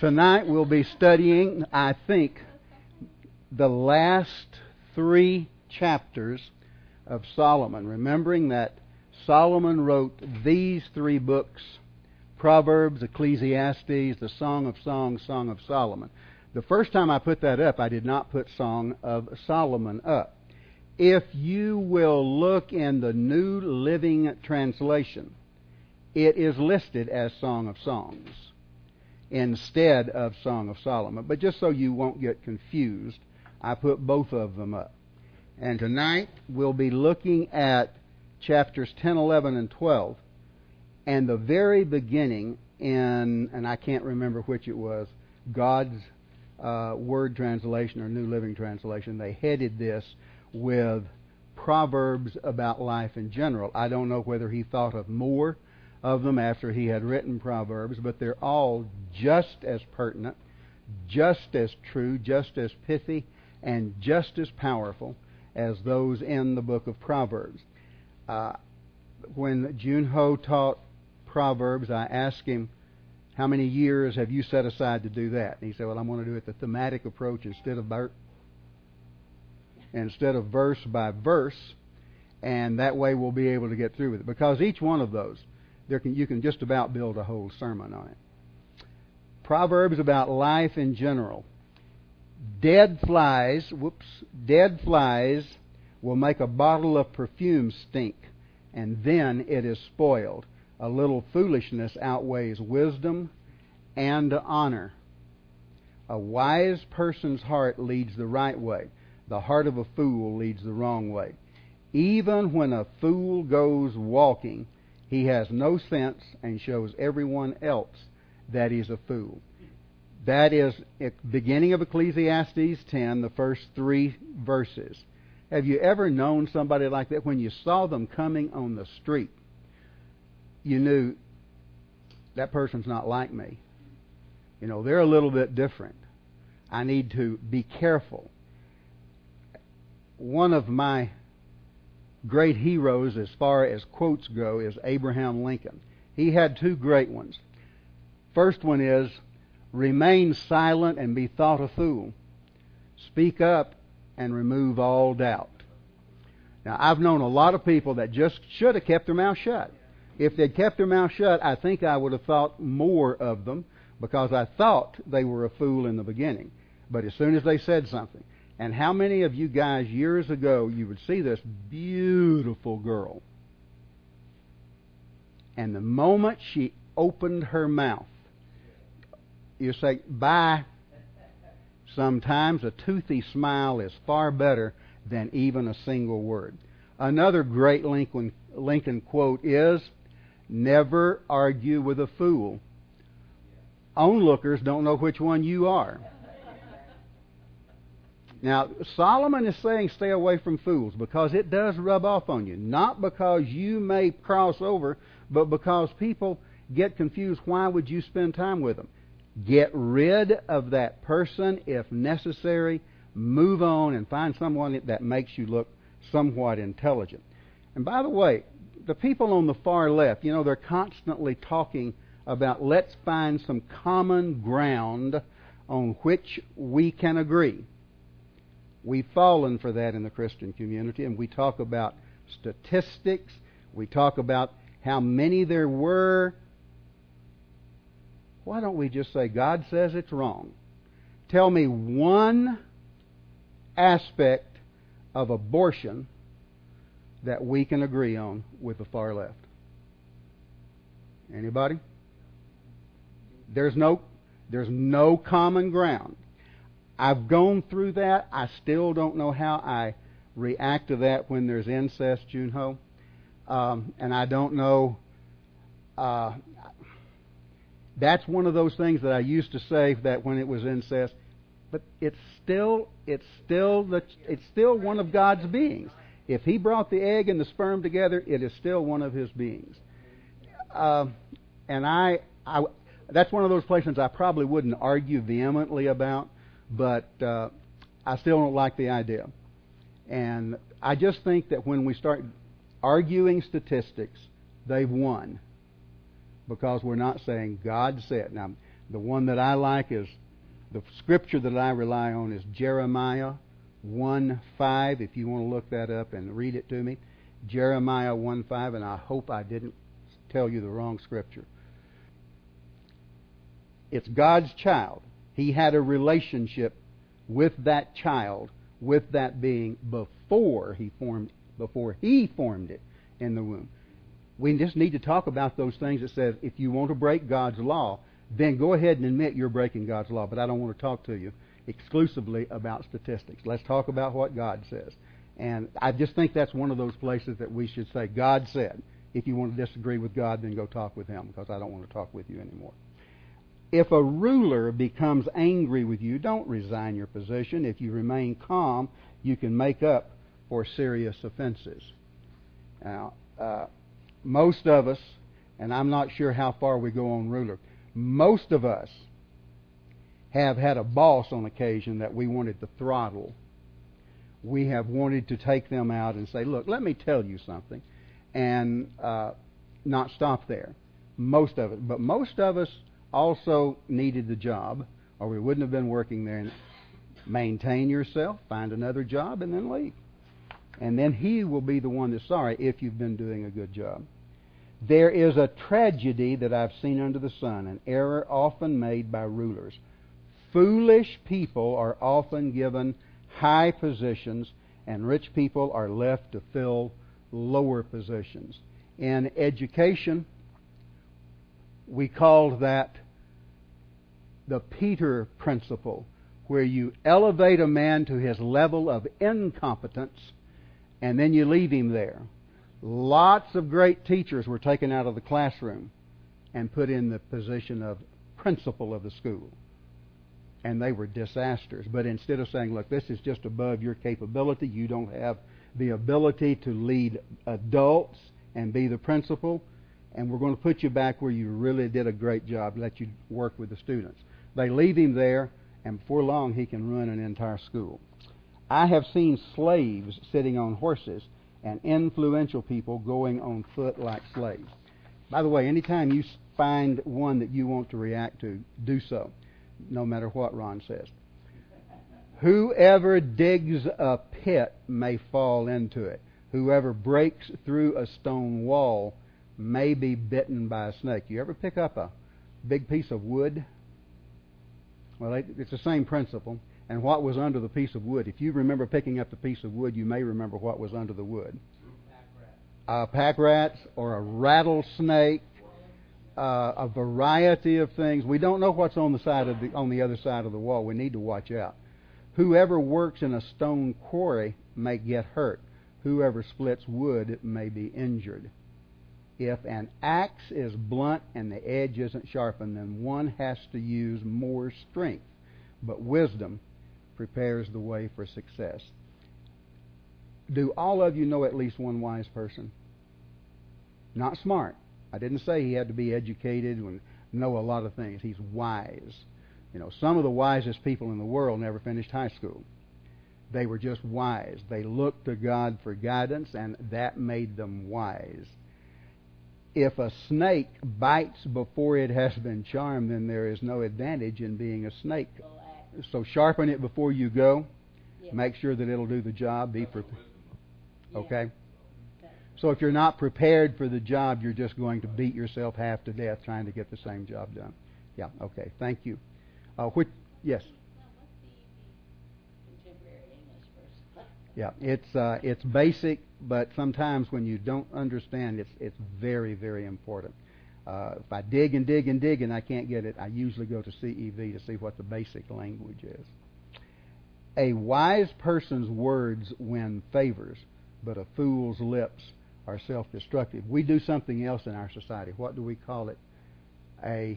Tonight we'll be studying, I think, the last 3 chapters of Solomon. Remembering that Solomon wrote these 3 books: Proverbs, Ecclesiastes, the Song of Songs, Song of Solomon. The first time I put that up, I did not put Song of Solomon up. If you will look in the New Living Translation, it is listed as Song of Songs instead of Song of Solomon. But just so you won't get confused, I put both of them up. And tonight we'll be looking at chapters 10, 11, and 12. And the very beginning in, and I can't remember which it was, God's Word Translation or New Living Translation, they headed this with Proverbs about life in general. I don't know whether he thought of more of them after he had written Proverbs, but they're all just as pertinent, just as true, just as pithy, and just as powerful as those in the book of Proverbs. When Junho taught Proverbs, I asked him, how many years have you set aside to do that? And he said, well, I'm going to do it the thematic approach instead of verse by verse, and that way we'll be able to get through with it. Because each one of those, you can just about build a whole sermon on it. Proverbs about life in general. Dead flies will make a bottle of perfume stink, and then it is spoiled. A little foolishness outweighs wisdom and honor. A wise person's heart leads the right way. The heart of a fool leads the wrong way. Even when a fool goes walking, he has no sense and shows everyone else that he's a fool. That is at the beginning of Ecclesiastes 10, the first 3 verses. Have you ever known somebody like that? When you saw them coming on the street, you knew that person's not like me. You know, they're a little bit different. I need to be careful. One of my great heroes as far as quotes go is Abraham Lincoln. He had 2 great ones. First one is, remain silent and be thought a fool. Speak up and remove all doubt. Now, I've known a lot of people that just should have kept their mouth shut. If they'd kept their mouth shut, I think I would have thought more of them, because I thought they were a fool in the beginning. But as soon as they said something, and how many of you guys years ago, you would see this beautiful girl, and the moment she opened her mouth, you say, bye. Sometimes a toothy smile is far better than even a single word. Another great Lincoln quote is, never argue with a fool. Onlookers don't know which one you are. Now, Solomon is saying stay away from fools because it does rub off on you. Not because you may cross over, but because people get confused. Why would you spend time with them? Get rid of that person if necessary. Move on and find someone that makes you look somewhat intelligent. And by the way, the people on the far left, you know, they're constantly talking about let's find some common ground on which we can agree. We've fallen for that in the Christian community, and we talk about statistics. We talk about how many there were. Why don't we just say, God says it's wrong? Tell me one aspect of abortion that we can agree on with the far left. Anybody? There's no common ground. I've gone through that. I still don't know how I react to that when there's incest, Junho. And I don't know. That's one of those things that I used to say that when it was incest, but it's still one of God's beings. If He brought the egg and the sperm together, it is still one of His beings. And that's one of those places I probably wouldn't argue vehemently about, but I still don't like the idea. And I just think that when we start arguing statistics, they've won. Because we're not saying God said. Now, The one that I like is, the scripture that I rely on is Jeremiah 1:5. If you want to look that up and read it to me. Jeremiah 1:5, and I hope I didn't tell you the wrong scripture. It's God's child. He had a relationship with that child, with that being before he formed it in the womb. We just need to talk about those things that says if you want to break God's law, then go ahead and admit you're breaking God's law. But I don't want to talk to you exclusively about statistics. Let's talk about what God says. And I just think that's one of those places that we should say, God said. If you want to disagree with God, then go talk with Him, because I don't want to talk with you anymore. If a ruler becomes angry with you, don't resign your position. If you remain calm, you can make up for serious offenses. Now, most of us, and I'm not sure how far we go on ruler, most of us have had a boss on occasion that we wanted to throttle. We have wanted to take them out and say, look, let me tell you something, and not stop there. Most of it. But most of us also needed the job, or we wouldn't have been working there. Maintain yourself, find another job, and then leave. And then he will be the one that's sorry if you've been doing a good job. There is a tragedy that I've seen under the sun, an error often made by rulers. Foolish people are often given high positions, and rich people are left to fill lower positions. In education, we called that the Peter principle, where you elevate a man to his level of incompetence, and then you leave him there. Lots of great teachers were taken out of the classroom and put in the position of principal of the school. And they were disasters. But instead of saying, look, this is just above your capability, you don't have the ability to lead adults and be the principal, and we're going to put you back where you really did a great job, let you work with the students. They leave him there, and before long he can run an entire school. I have seen slaves sitting on horses and influential people going on foot like slaves. By the way, anytime you find one that you want to react to, do so, no matter what Ron says. Whoever digs a pit may fall into it. Whoever breaks through a stone wall may be bitten by a snake. You ever pick up a big piece of wood? Well, it's the same principle. And what was under the piece of wood? If you remember picking up the piece of wood, you may remember what was under the wood. Pack rats or a rattlesnake, a variety of things. We don't know what's on the other side of the wall. We need to watch out. Whoever works in a stone quarry may get hurt. Whoever splits wood may be injured. If an axe is blunt and the edge isn't sharpened, then one has to use more strength. But wisdom prepares the way for success. Do all of you know at least one wise person? Not smart. I didn't say he had to be educated and know a lot of things. He's wise. You know, some of the wisest people in the world never finished high school. They were just wise. They looked to God for guidance, and that made them wise. If a snake bites before it has been charmed, then there is no advantage in being a snake. So sharpen it before you go. Yeah. Make sure that it'll do the job. Be prepared. Okay? So if you're not prepared for the job, you're just going to beat yourself half to death trying to get the same job done. Yeah, okay. Thank you. Yes? Yeah, it's basic, but sometimes when you don't understand, it's very, very important. If I dig and dig and dig and I can't get it, I usually go to CEV to see what the basic language is. A wise person's words win favors, but a fool's lips are self-destructive. We do something else in our society. What do we call it? A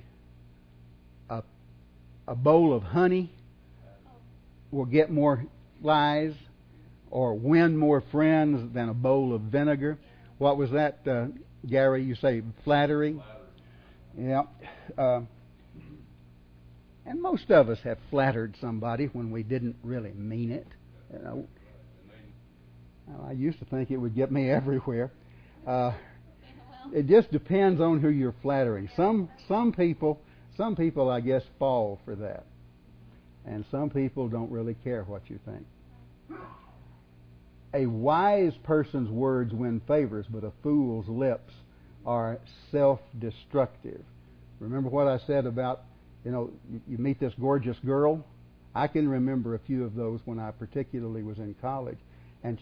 bowl of honey will get more lies or win more friends than a bowl of vinegar. What was that, Gary? You say flattery? Yeah. And most of us have flattered somebody when we didn't really mean it. You know, I used to think it would get me everywhere. It just depends on who you're flattering. Some people, some people, I guess, fall for that. And some people don't really care what you think. A wise person's words win favors, but a fool's lips are self-destructive. Remember what I said about, you meet this gorgeous girl? I can remember a few of those when I particularly was in college. And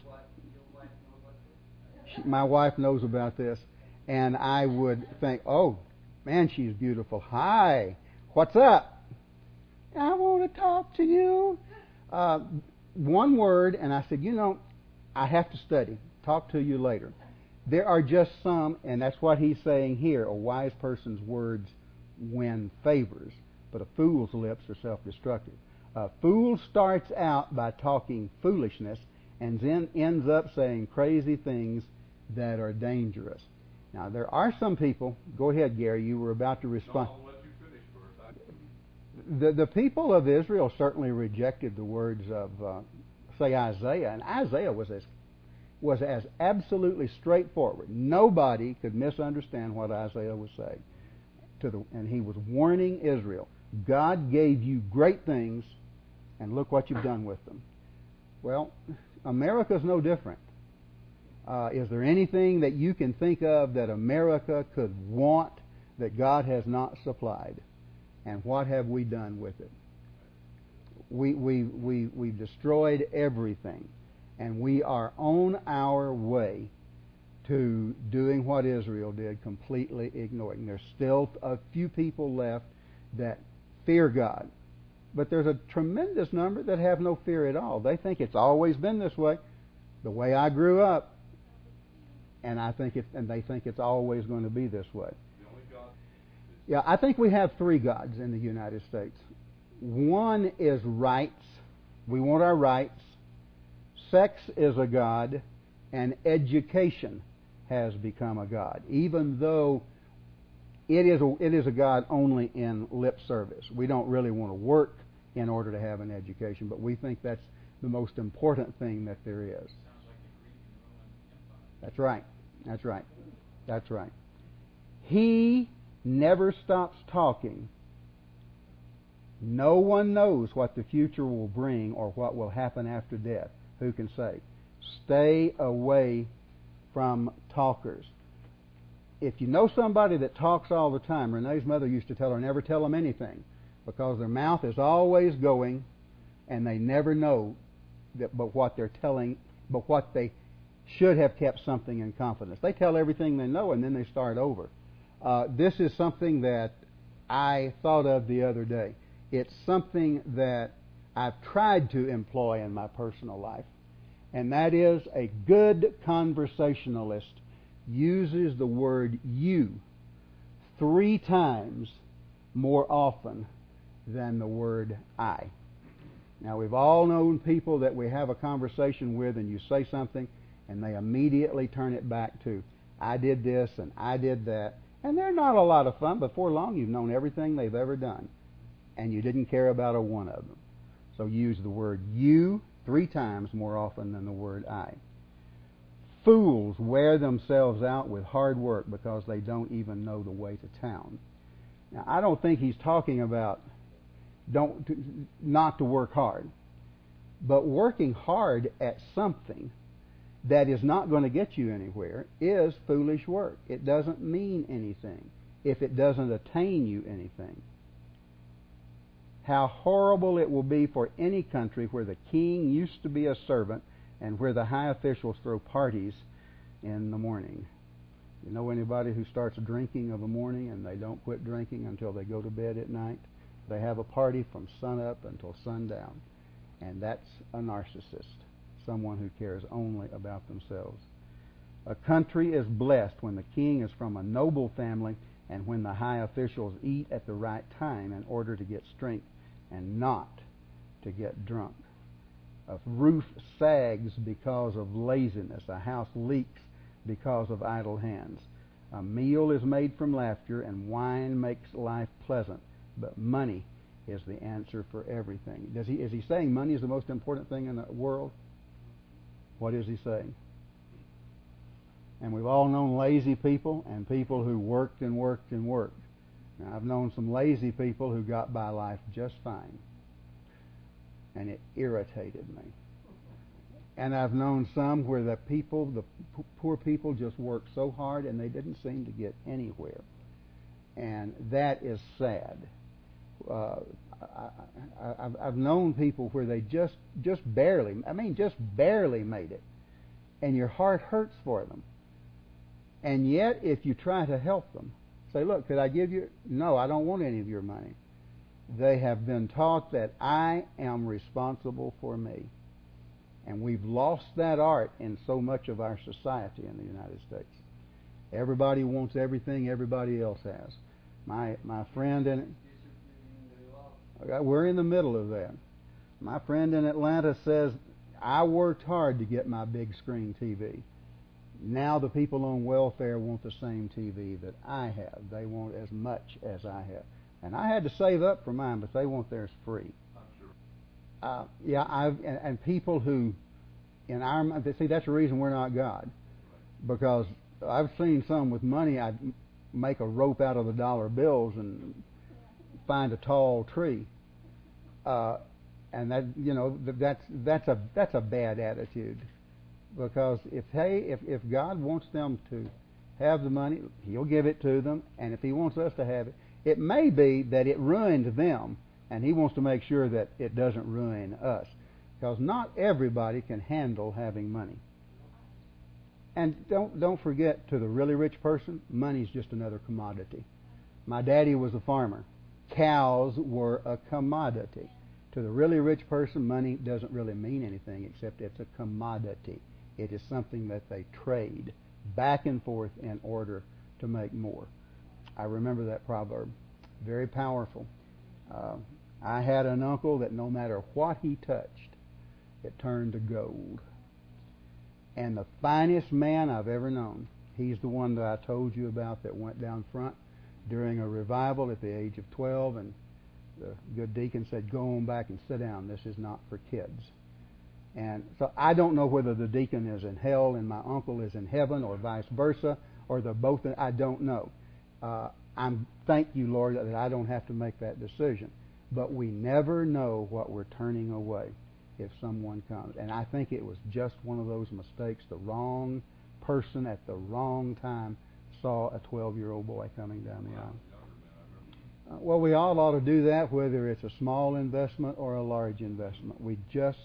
my wife knows about this. And I would think, oh, man, she's beautiful. Hi, what's up? I want to talk to you. One word, and I said, I have to study. Talk to you later. There are just some, and that's what he's saying here. A wise person's words win favors, but a fool's lips are self-destructive. A fool starts out by talking foolishness and then ends up saying crazy things that are dangerous. Now, there are some people. Go ahead, Gary. You were about to respond. No, I'll let you finish first. The people of Israel certainly rejected the words of, say, Isaiah, and Isaiah was as absolutely straightforward. Nobody could misunderstand what Isaiah was saying. And he was warning Israel. God gave you great things, and look what you've done with them. Well, America's no different. Is there anything that you can think of that America could want that God has not supplied? And what have we done with it? We've destroyed everything. And we are on our way to doing what Israel did, completely ignoring. There's still a few people left that fear God. But there's a tremendous number that have no fear at all. They think it's always been this way, the way I grew up. And they think it's always going to be this way. The only God. Yeah, I think we have three gods in the United States. One is rights. We want our rights. Sex is a god, and education has become a god, even though it is a god only in lip service. We don't really want to work in order to have an education, but we think that's the most important thing that there is. Sounds like the Greek and Roman Empire. That's right. That's right. That's right. He never stops talking. No one knows what the future will bring or what will happen after death. Who can say? Stay away from talkers. If you know somebody that talks all the time, Renee's mother used to tell her, never tell them anything, because their mouth is always going, and they never know but what they're telling, but what they should have kept something in confidence. They tell everything they know, and then they start over. This is something that I thought of the other day. It's something that I've tried to employ in my personal life, and that is a good conversationalist uses the word you 3 times more often than the word I. Now, we've all known people that we have a conversation with and you say something and they immediately turn it back to, I did this and I did that. And they're not a lot of fun. Before long, you've known everything they've ever done. And you didn't care about a one of them. So use the word you 3 times more often than the word I. Fools wear themselves out with hard work because they don't even know the way to town. Now, I don't think he's talking about not to work hard. But working hard at something that is not going to get you anywhere is foolish work. It doesn't mean anything if it doesn't attain you anything. How horrible it will be for any country where the king used to be a servant and where the high officials throw parties in the morning. You know anybody who starts drinking of a morning and they don't quit drinking until they go to bed at night? They have a party from sunup until sundown. And that's a narcissist, someone who cares only about themselves. A country is blessed when the king is from a noble family and when the high officials eat at the right time in order to get strength and not to get drunk. A roof sags because of laziness. A house leaks because of idle hands. A meal is made from laughter, and wine makes life pleasant. But money is the answer for everything. Is he saying money is the most important thing in the world? What is he saying? And we've all known lazy people and people who worked and worked and worked. Now, I've known some lazy people who got by life just fine, and it irritated me. And I've known some where the poor people just worked so hard and they didn't seem to get anywhere. And that is sad. I've known people where they just barely made it. And your heart hurts for them. And yet, if you try to help them, say, look, could I give you? No, I don't want any of your money. They have been taught that I am responsible for me. And we've lost that art in so much of our society in the United States. Everybody wants everything everybody else has. My friend in we're in the middle of that. My friend in Atlanta says, I worked hard to get my big screen TV. Now the people on welfare want the same TV that I have. They want as much as I have. And I had to save up for mine, but they want theirs free. And people who, in our see, that's the reason we're not God, because I've seen some with money. I'd make a rope out of the dollar bills and find a tall tree, and that's a bad attitude, because if God wants them to have the money, He'll give it to them, and if He wants us to have it, it may be that it ruined them. And He wants to make sure that it doesn't ruin us. Because not everybody can handle having money. And don't forget, to the really rich person, money's just another commodity. My daddy was a farmer. Cows were a commodity. To the really rich person, money doesn't really mean anything except it's a commodity. It is something that they trade back and forth in order to make more. I remember that proverb. Very powerful. I had an uncle that no matter what he touched, it turned to gold. And the finest man I've ever known, he's the one that I told you about that went down front during a revival at the age of 12, and the good deacon said, go on back and sit down. This is not for kids. And so I don't know whether the deacon is in hell and my uncle is in heaven, or vice versa, or they're both. I don't know. Thank you, Lord, that I don't have to make that decision. But we never know what we're turning away if someone comes. And I think it was just one of those mistakes. The wrong person at the wrong time saw a 12-year-old boy coming down the aisle. Well, we all ought to do that, whether it's a small investment or a large investment. We just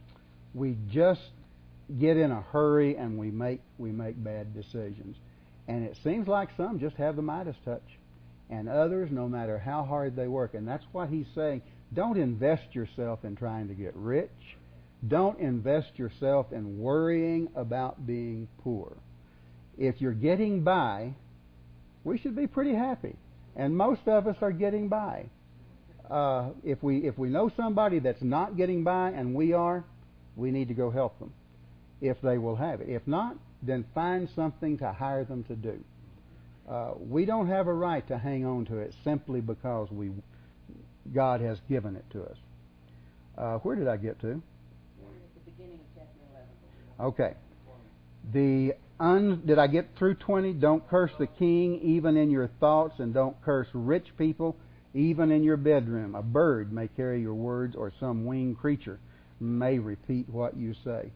get in a hurry and we make bad decisions. And it seems like some just have the Midas touch. And others, no matter how hard they work. And that's what he's saying. Don't invest yourself in trying to get rich. Don't invest yourself in worrying about being poor. If you're getting by, we should be pretty happy. And most of us are getting by. If we know somebody that's not getting by and we are, we need to go help them if they will have it. If not, then find something to hire them to do. We don't have a right to hang on to it simply because God has given it to us. Where did I get to? At the beginning of chapter 11. Okay. Did I get through 20? Don't curse the king even in your thoughts, and don't curse rich people even in your bedroom. A bird may carry your words, or some winged creature may repeat what you say.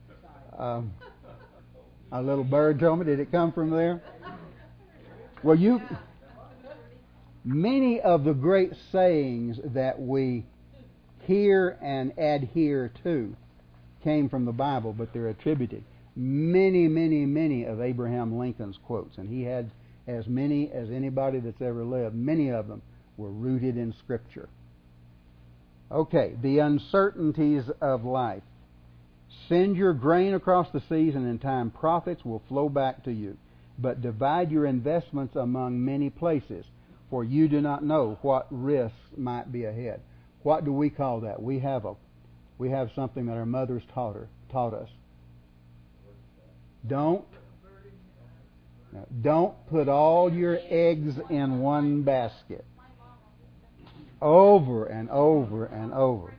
A little bird told me. Did it come from there? Well, many of the great sayings that we hear and adhere to came from the Bible, but they're attributed. Many of Abraham Lincoln's quotes, and he had as many as anybody that's ever lived. Many of them were rooted in Scripture. Okay, the uncertainties of life. Send your grain across the seas, and in time profits will flow back to you. But divide your investments among many places, for you do not know what risks might be ahead. What do we call that? We have something that our mothers taught us. Don't put all your eggs in one basket. Over and over and over.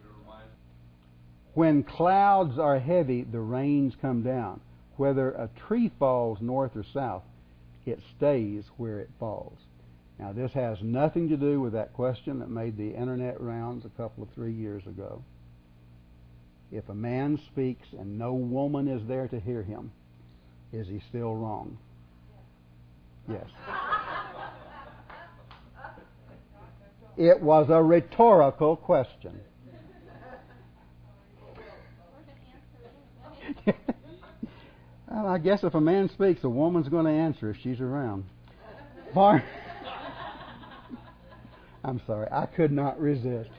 When clouds are heavy, the rains come down. Whether a tree falls north or south, it stays where it falls. Now, this has nothing to do with that question that made the internet rounds a couple of 3 years ago. If a man speaks and no woman is there to hear him, is he still wrong? Yes. It was a rhetorical question. Well, I guess if a man speaks, a woman's going to answer if she's around. I'm sorry, I could not resist.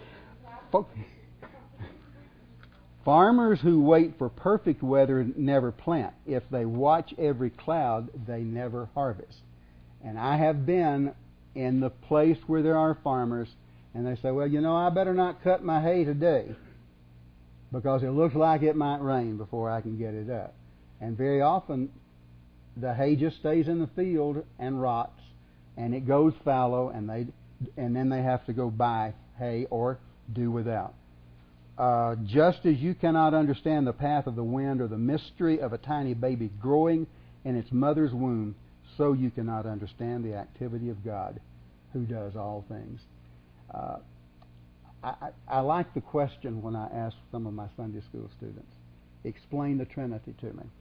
Farmers who wait for perfect weather never plant. If they watch every cloud, they never harvest. And I have been in the place where there are farmers, and they say, well, I better not cut my hay today because it looks like it might rain before I can get it up. And very often, the hay just stays in the field and rots, and it goes fallow, and then they have to go buy hay or do without. Just as you cannot understand the path of the wind or the mystery of a tiny baby growing in its mother's womb, so you cannot understand the activity of God, who does all things. I like the question when I ask some of my Sunday school students, explain the Trinity to me.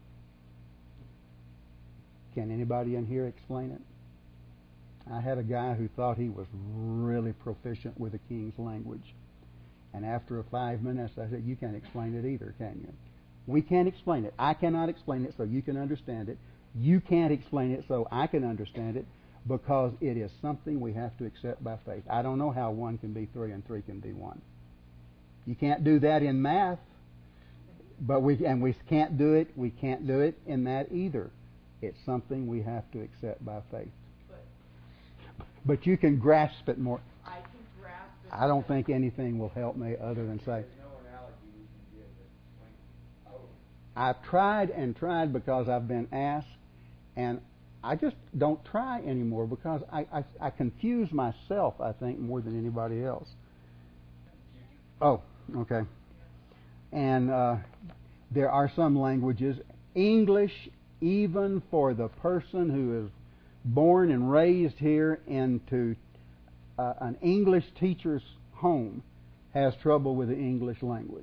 Can anybody in here explain it? I had a guy who thought he was really proficient with the King's language. And after 5 minutes, I said, you can't explain it either, can you? We can't explain it. I cannot explain it so you can understand it. You can't explain it so I can understand it, because it is something we have to accept by faith. I don't know how 1 can be 3 and 3 can be 1. You can't do that in math, but we can't do it. We can't do it in that either. It's something we have to accept by faith. But you can grasp it more. I can grasp it. I don't think anything will help me other than say, There's no analogy we can give that explains it. I've tried and tried because I've been asked, and I just don't try anymore because I confuse myself, I think, more than anybody else. Oh, okay. And there are some languages, English, even for the person who is born and raised here into an English teacher's home, has trouble with the English language.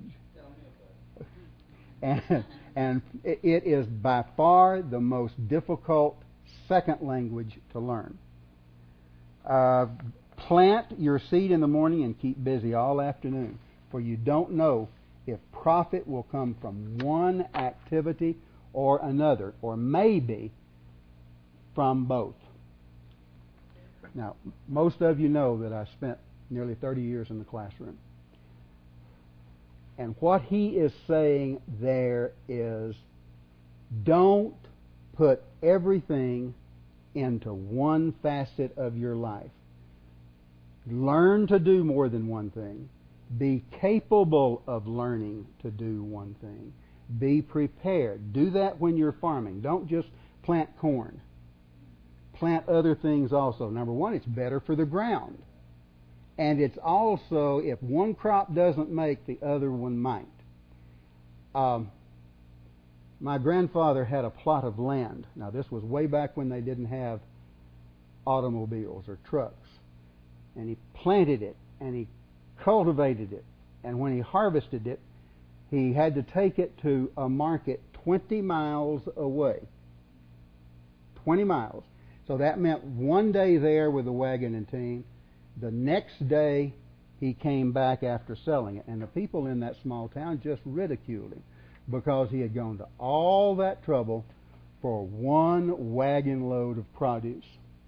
And it is by far the most difficult second language to learn. Plant your seed in the morning and keep busy all afternoon, for you don't know if profit will come from one activity or another, or maybe from both. Now, most of you know that I spent nearly 30 years in the classroom. And what he is saying there is, don't put everything into one facet of your life. Learn to do more than one thing. Be capable of learning to do one thing. Be prepared. Do that when you're farming. Don't just plant corn. Plant other things also. Number one, it's better for the ground. And it's also, if one crop doesn't make, the other one might. My grandfather had a plot of land. Now, this was way back when they didn't have automobiles or trucks. And he planted it, and he cultivated it. And when he harvested it, he had to take it to a market 20 miles away. 20 miles. So that meant one day there with a wagon and team. The next day, he came back after selling it. And the people in that small town just ridiculed him because he had gone to all that trouble for one wagon load of produce.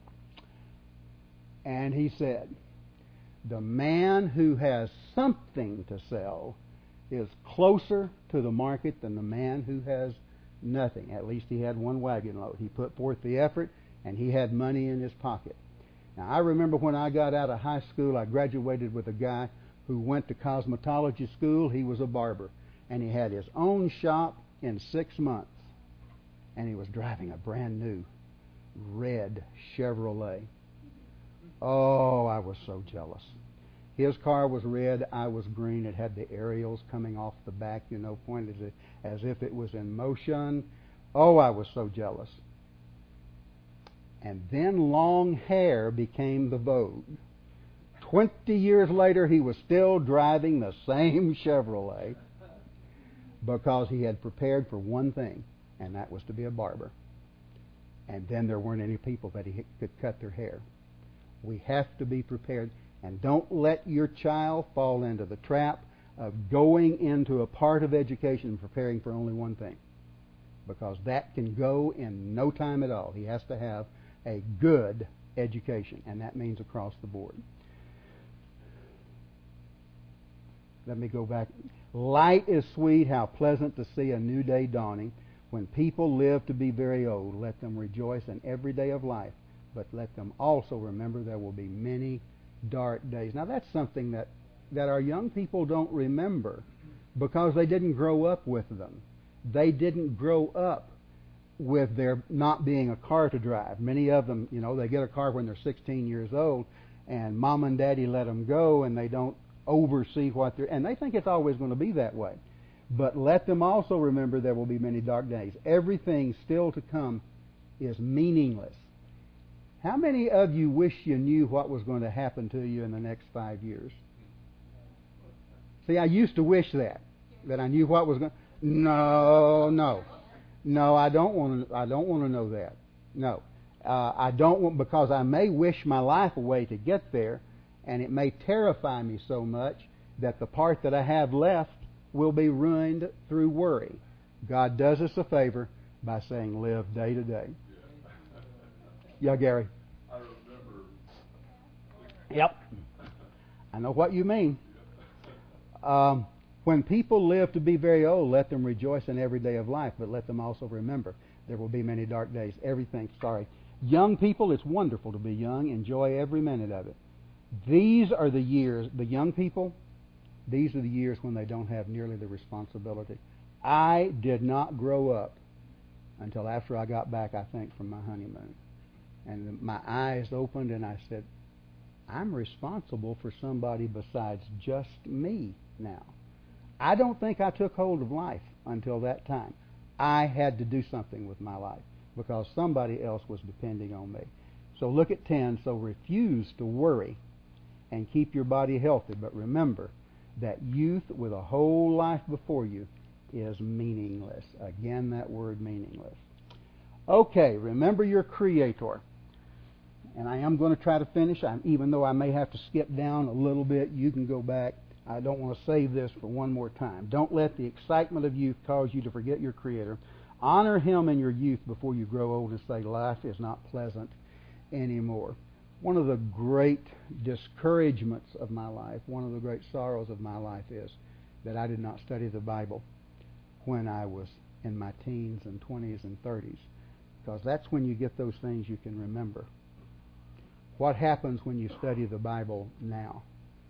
And he said, the man who has something to sell is closer to the market than the man who has nothing. At least he had one wagon load. He put forth the effort, and he had money in his pocket. Now, I remember when I got out of high school, I graduated with a guy who went to cosmetology school. He was a barber, and he had his own shop in 6 months. And he was driving a brand new red Chevrolet. Oh, I was so jealous. His car was red, I was green. It had the aerials coming off the back, pointed as if it was in motion. Oh, I was so jealous. And then long hair became the vogue. 20 years later, he was still driving the same Chevrolet because he had prepared for one thing, and that was to be a barber. And then there weren't any people that he could cut their hair. We have to be prepared. And don't let your child fall into the trap of going into a part of education and preparing for only one thing, because that can go in no time at all. He has to have a good education, and that means across the board. Let me go back. Light is sweet, how pleasant to see a new day dawning. When people live to be very old, let them rejoice in every day of life, but let them also remember there will be many dark days. Now that's something that our young people don't remember because they didn't grow up with them. They didn't grow up with there not being a car to drive. Many of them, they get a car when they're 16 years old, and mom and daddy let them go, and they don't oversee and they think it's always going to be that way. But let them also remember there will be many dark days. Everything still to come is meaningless. How many of you wish you knew what was going to happen to you in the next 5 years? See, I used to wish that I knew what was going. No, I don't want to know that. No, I don't want, because I may wish my life away to get there, and it may terrify me so much that the part that I have left will be ruined through worry. God does us a favor by saying, live day to day. Yeah, Gary. I remember. Yep. I know what you mean. When people live to be very old, let them rejoice in every day of life, but let them also remember there will be many dark days. Young people, it's wonderful to be young. Enjoy every minute of it. These are the years, the young people, these are the years when they don't have nearly the responsibility. I did not grow up until after I got back, I think, from my honeymoon. And my eyes opened and I said, I'm responsible for somebody besides just me now. I don't think I took hold of life until that time. I had to do something with my life because somebody else was depending on me. So look at 10. So refuse to worry and keep your body healthy. But remember that youth with a whole life before you is meaningless. Again, that word meaningless. Okay, remember your Creator. And I am going to try to finish, even though I may have to skip down a little bit. You can go back. I don't want to save this for one more time. Don't let the excitement of youth cause you to forget your Creator. Honor Him in your youth before you grow old and say life is not pleasant anymore. One of the great discouragements of my life, one of the great sorrows of my life is that I did not study the Bible when I was in my teens and 20s and 30s, because that's when you get those things you can remember. What happens when you study the Bible now?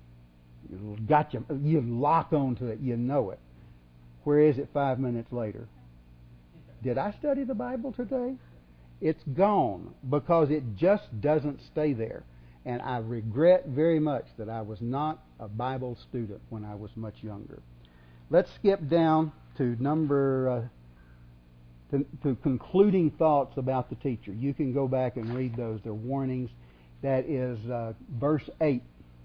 You lock onto it, you know it. Where is it 5 minutes later? Did I study the Bible today? It's gone because it just doesn't stay there. And I regret very much that I was not a Bible student when I was much younger. Let's skip down to to concluding thoughts about the teacher. You can go back and read those. They're warnings. That is verse 8.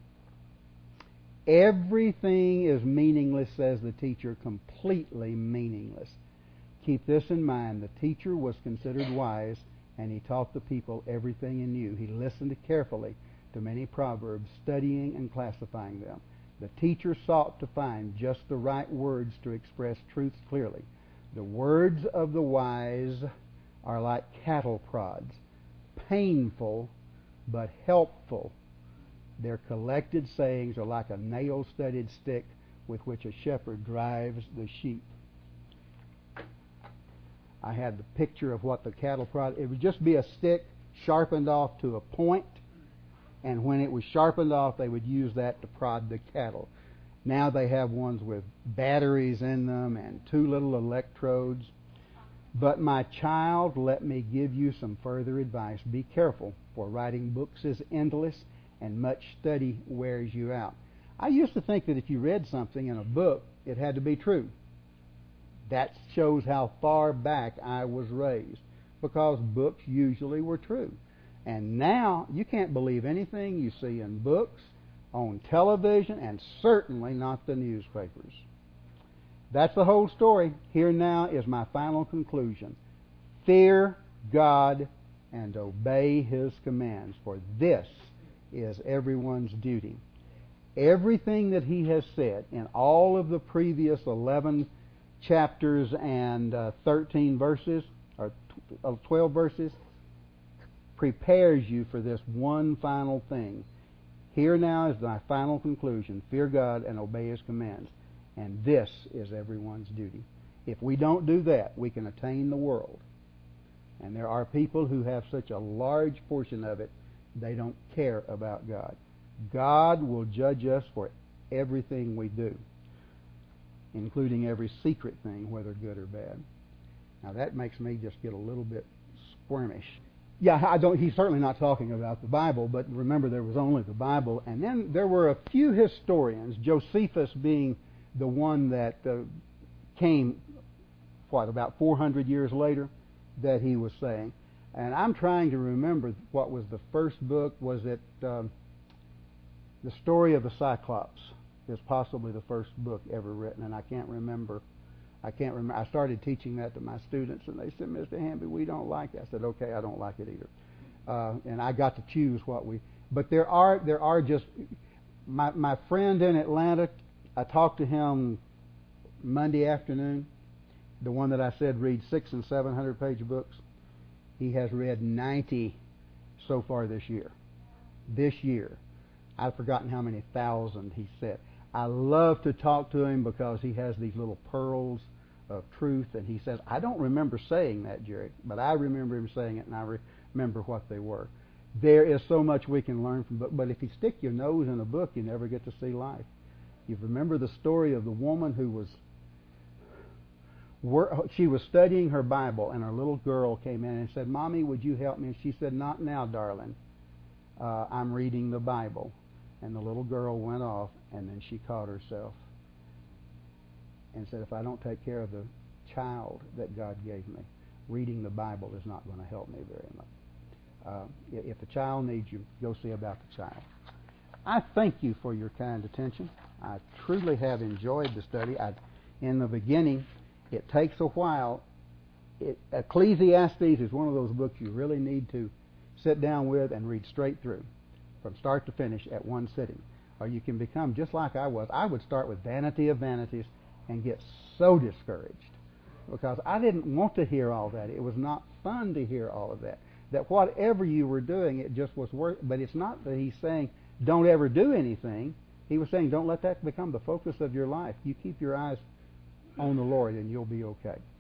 Everything is meaningless, says the teacher, completely meaningless. Keep this in mind. The teacher was considered wise, and he taught the people everything he knew. He listened carefully to many proverbs, studying and classifying them. The teacher sought to find just the right words to express truths clearly. The words of the wise are like cattle prods, painful but helpful. Their collected sayings are like a nail-studded stick with which a shepherd drives the sheep. I had the picture of what the cattle prod. It would just be a stick sharpened off to a point, and when it was sharpened off, they would use that to prod the cattle. Now they have ones with batteries in them and 2 little electrodes. But my child, let me give you some further advice. Be careful, for writing books is endless, and much study wears you out. I used to think that if you read something in a book, it had to be true. That shows how far back I was raised, because books usually were true. And now you can't believe anything you see in books, on television, and certainly not the newspapers. That's the whole story. Here now is my final conclusion. Fear God and obey His commands, for this is everyone's duty. Everything that He has said in all of the previous 11 chapters and 13 verses, or 12 verses, prepares you for this one final thing. Here now is my final conclusion. Fear God and obey His commands. And this is everyone's duty. If we don't do that, we can attain the world. And there are people who have such a large portion of it, they don't care about God. God will judge us for everything we do, including every secret thing, whether good or bad. Now that makes me just get a little bit squirmish. Yeah, he's certainly not talking about the Bible, but remember there was only the Bible. And then there were a few historians, Josephus being the one that came, about 400 years later, that he was saying. And I'm trying to remember what was the first book. Was it The Story of the Cyclops? Is possibly the first book ever written, and I can't remember. I started teaching that to my students, and they said, "Mr. Hamby, we don't like it." I said, "Okay, I don't like it either." And I got to choose what we. But there are just my friend in Atlanta. I talked to him Monday afternoon. The one that I said reads 600 and 700 page books. He has read 90 so far this year. This year, I've forgotten how many thousand he said. I love to talk to him because he has these little pearls of truth, and he says, "I don't remember saying that, Jerry, but I remember him saying it, and I remember what they were." There is so much we can learn from books, but if you stick your nose in a book, you never get to see life. You remember the story of the woman who she was studying her Bible, and her little girl came in and said, "Mommy, would you help me?" And she said, "Not now, darling. I'm reading the Bible." And the little girl went off, and then she caught herself and said, "If I don't take care of the child that God gave me, reading the Bible is not going to help me very much. If the child needs you, go see about the child." I thank you for your kind attention. I truly have enjoyed the study. In the beginning, it takes a while. Ecclesiastes is one of those books you really need to sit down with and read straight through, from start to finish at one sitting. Or you can become just like I was. I would start with Vanity of Vanities and get so discouraged because I didn't want to hear all that. It was not fun to hear all of that. That whatever you were doing, it just was work. But it's not that he's saying don't ever do anything. He was saying don't let that become the focus of your life. You keep your eyes on the Lord and you'll be okay.